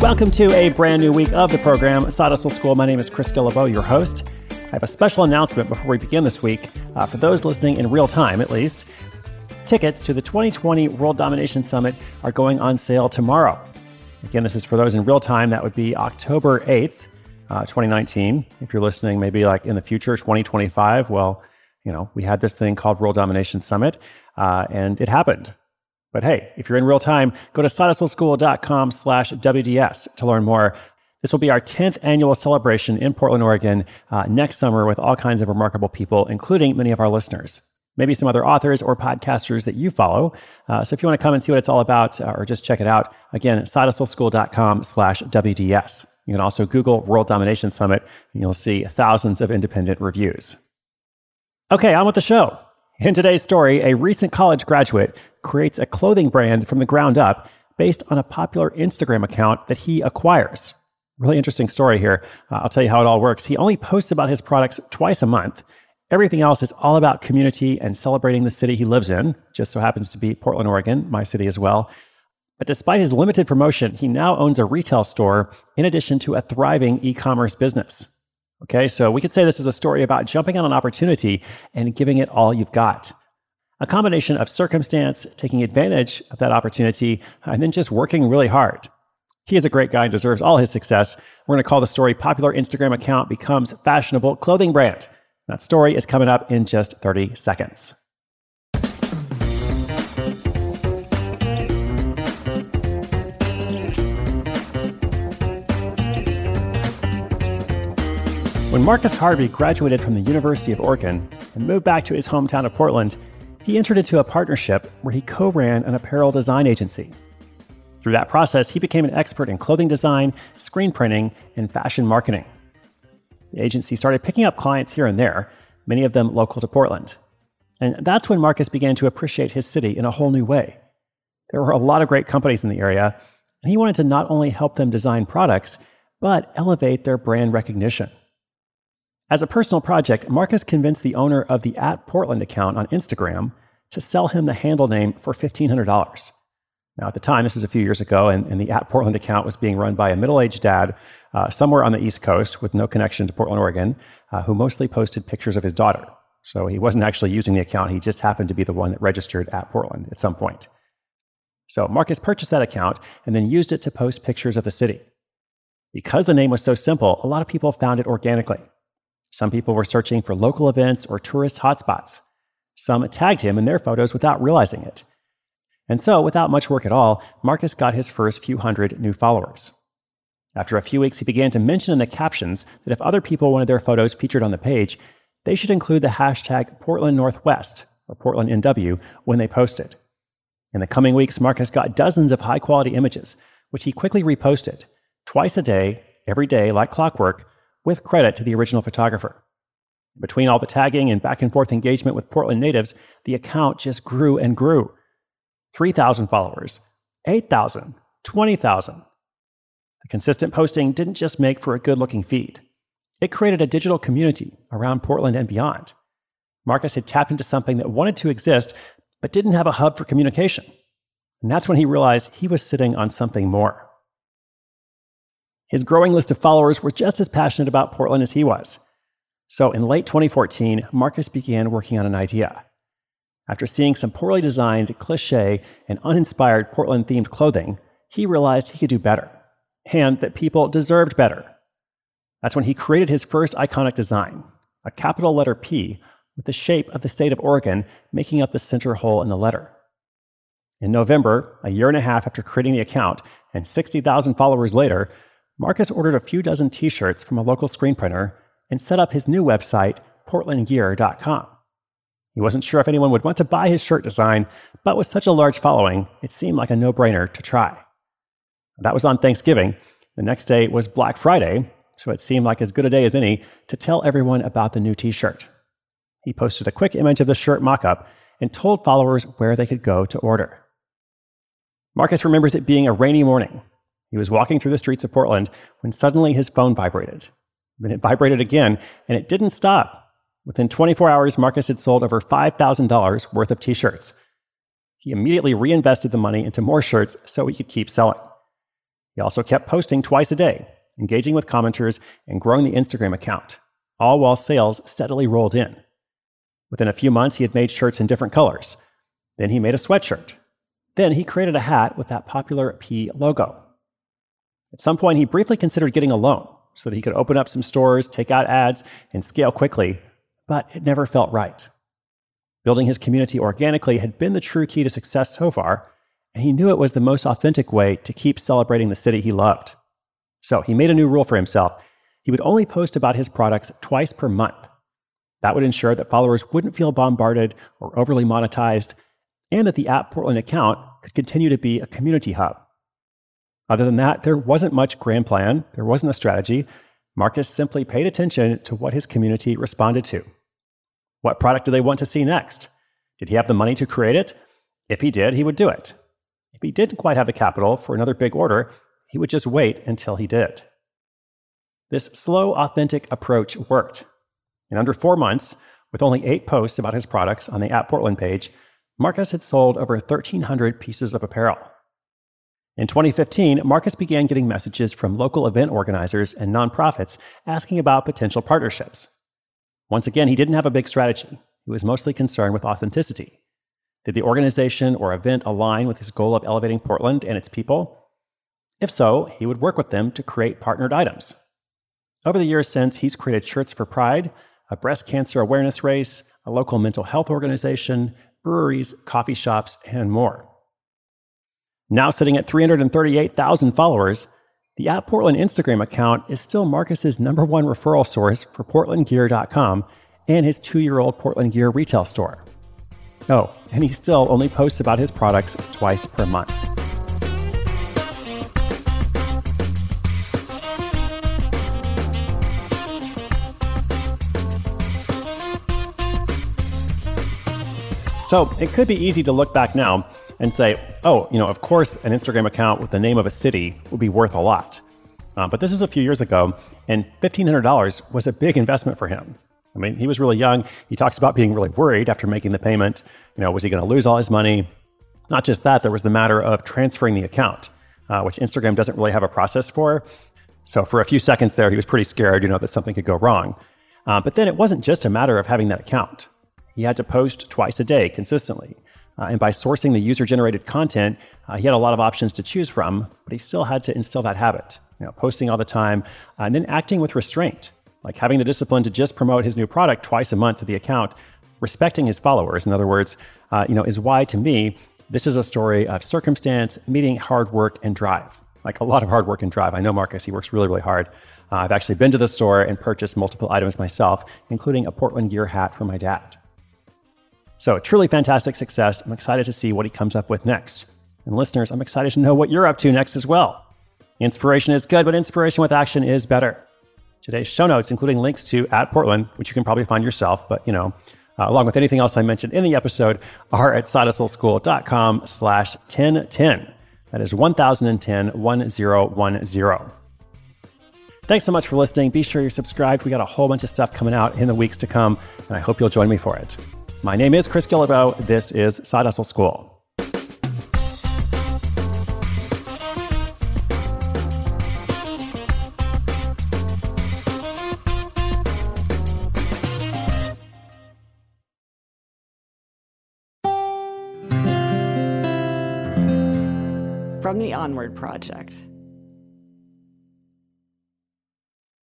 Welcome to a brand new week of the program, Side Hustle School. My name is Chris Guillebeau, your host. I have a special announcement before we begin this week. For those listening in real time, at least, tickets to the 2020 World Domination Summit are going on sale tomorrow. Again, this is for those in real time. That would be October 8th, 2019. If you're listening maybe like in the future, 2025, well, you know, we had this thing called World Domination Summit, and it happened. But hey, if you're in real time, go to sidehustleschool.com/WDS to learn more. This will be our 10th annual celebration in Portland, Oregon, next summer with all kinds of remarkable people, including many of our listeners. Maybe some other authors or podcasters that you follow. So if you want to come and see what it's all about or just check it out, again, sidehustleschool.com/WDS. You can also Google World Domination Summit and you'll see thousands of independent reviews. Okay, on with the show. In today's story, a recent college graduate creates a clothing brand from the ground up based on a popular Instagram account that he acquires. Really interesting story here. I'll tell you how it all works. He only posts about his products twice a month. Everything else is all about community and celebrating the city he lives in. Just so happens to be Portland, Oregon, my city as well. But despite his limited promotion, he now owns a retail store in addition to a thriving e-commerce business. Okay, so we could say this is a story about jumping on an opportunity and giving it all you've got. A combination of circumstance, taking advantage of that opportunity, and then just working really hard. He is a great guy and deserves all his success. We're going to call the story Popular Instagram Account Becomes Fashionable Clothing Brand. That story is coming up in just 30 seconds. When Marcus Harvey graduated from the University of Oregon and moved back to his hometown of Portland, he entered into a partnership where he co-ran an apparel design agency. Through that process, he became an expert in clothing design, screen printing, and fashion marketing. The agency started picking up clients here and there, many of them local to Portland. And that's when Marcus began to appreciate his city in a whole new way. There were a lot of great companies in the area, and he wanted to not only help them design products, but elevate their brand recognition. As a personal project, Marcus convinced the owner of the @Portland account on Instagram to sell him the handle name for $1,500. Now, at the time, this is a few years ago, and the @Portland account was being run by a middle-aged dad somewhere on the East Coast with no connection to Portland, Oregon, who mostly posted pictures of his daughter. So he wasn't actually using the account. He just happened to be the one that registered @Portland at some point. So Marcus purchased that account and then used it to post pictures of the city. Because the name was so simple, a lot of people found it organically. Some people were searching for local events or tourist hotspots. Some tagged him in their photos without realizing it. And so, without much work at all, Marcus got his first few hundred new followers. After a few weeks, he began to mention in the captions that if other people wanted their photos featured on the page, they should include the hashtag Portland Northwest or Portland NW when they posted. In the coming weeks, Marcus got dozens of high-quality images, which he quickly reposted, twice a day, every day, like clockwork, with credit to the original photographer. Between all the tagging and back-and-forth engagement with Portland natives, the account just grew and grew. 3,000 followers, 8,000, 20,000. The consistent posting didn't just make for a good-looking feed. It created a digital community around Portland and beyond. Marcus had tapped into something that wanted to exist, but didn't have a hub for communication. And that's when he realized he was sitting on something more. His growing list of followers were just as passionate about Portland as he was. So in late 2014, Marcus began working on an idea. After seeing some poorly designed, cliché, and uninspired Portland-themed clothing, he realized he could do better, and that people deserved better. That's when he created his first iconic design, a capital letter P with the shape of the state of Oregon making up the center hole in the letter. In November, a year and a half after creating the account, and 60,000 followers later, Marcus ordered a few dozen t-shirts from a local screen printer and set up his new website, portlandgear.com. He wasn't sure if anyone would want to buy his shirt design, but with such a large following, it seemed like a no-brainer to try. That was on Thanksgiving. The next day was Black Friday, so it seemed like as good a day as any to tell everyone about the new t-shirt. He posted a quick image of the shirt mock-up and told followers where they could go to order. Marcus remembers it being a rainy morning. He was walking through the streets of Portland when suddenly his phone vibrated. Then it vibrated again, and it didn't stop. Within 24 hours, Marcus had sold over $5,000 worth of t-shirts. He immediately reinvested the money into more shirts so he could keep selling. He also kept posting twice a day, engaging with commenters and growing the Instagram account, all while sales steadily rolled in. Within a few months, he had made shirts in different colors. Then he made a sweatshirt. Then he created a hat with that popular P logo. At some point, he briefly considered getting a loan so that he could open up some stores, take out ads, and scale quickly, but it never felt right. Building his community organically had been the true key to success so far, and he knew it was the most authentic way to keep celebrating the city he loved. So he made a new rule for himself. He would only post about his products twice per month. That would ensure that followers wouldn't feel bombarded or overly monetized, and that the @Portland account could continue to be a community hub. Other than that, there wasn't much grand plan, there wasn't a strategy. Marcus simply paid attention to what his community responded to. What product do they want to see next? Did he have the money to create it? If he did, he would do it. If he didn't quite have the capital for another big order, he would just wait until he did. This slow, authentic approach worked. In under 4 months, with only 8 posts about his products on the @Portland page, Marcus had sold over 1,300 pieces of apparel. In 2015, Marcus began getting messages from local event organizers and nonprofits asking about potential partnerships. Once again, he didn't have a big strategy. He was mostly concerned with authenticity. Did the organization or event align with his goal of elevating Portland and its people? If so, he would work with them to create partnered items. Over the years since, he's created shirts for Pride, a breast cancer awareness race, a local mental health organization, breweries, coffee shops, and more. Now sitting at 338,000 followers, the @Portland Instagram account is still Marcus's #1 referral source for PortlandGear.com and his 2-year-old Portland Gear retail store. Oh, and he still only posts about his products twice per month. So it could be easy to look back now and say, oh, of course an Instagram account with the name of a city would be worth a lot. But this is a few years ago, and $1,500 was a big investment for him. I mean, he was really young. He talks about being really worried after making the payment. Was he going to lose all his money? Not just that, there was the matter of transferring the account, which Instagram doesn't really have a process for. So for a few seconds there, he was pretty scared, that something could go wrong. But then it wasn't just a matter of having that account. He had to post twice a day consistently. And by sourcing the user-generated content, he had a lot of options to choose from, but he still had to instill that habit, posting all the time, and then acting with restraint, like having the discipline to just promote his new product twice a month to the account, respecting his followers. In other words, is why, to me, this is a story of circumstance meeting hard work and drive, like a lot of hard work and drive. I know Marcus, he works really, really hard. I've actually been to the store and purchased multiple items myself, including a Portland Gear hat for my dad. So truly fantastic success. I'm excited to see what he comes up with next. And listeners, I'm excited to know what you're up to next as well. Inspiration is good, but inspiration with action is better. Today's show notes, including links to @Portland, which you can probably find yourself, but along with anything else I mentioned in the episode, are at sidehustleschool.com/1010. That is 1010. Thanks so much for listening. Be sure you're subscribed. We got a whole bunch of stuff coming out in the weeks to come, and I hope you'll join me for it. My name is Chris Guillebeau. This is Side Hustle School. From the Onward Project.